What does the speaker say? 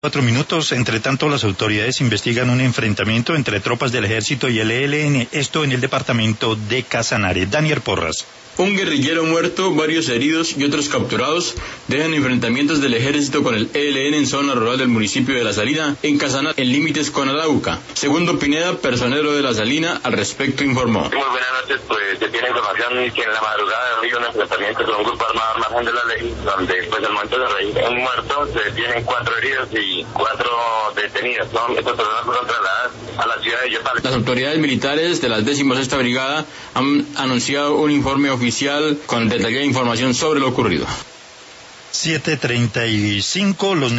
4 minutos. Entre tanto, las autoridades investigan un enfrentamiento entre tropas del ejército y el ELN, esto en el departamento de Casanare. Daniel Porras. Un guerrillero muerto, varios heridos y otros capturados dejan enfrentamientos del ejército con el ELN en zona rural del municipio de La Salina, en Casanare, en límites con Arauca. Segundo Pineda, personero de La Salina, al respecto informó. Muy buenas noches, pues se tiene información que en la madrugada había un enfrentamiento con un grupo armado al margen de la ley, donde pues al momento de registrar un muerto se tienen 4 heridos y 4 detenidos. Estas personas fueron trasladadas a la ciudad de Yopal. Las autoridades militares de la 16ª Brigada han anunciado un informe oficial con detallada información sobre lo ocurrido. 7:35, los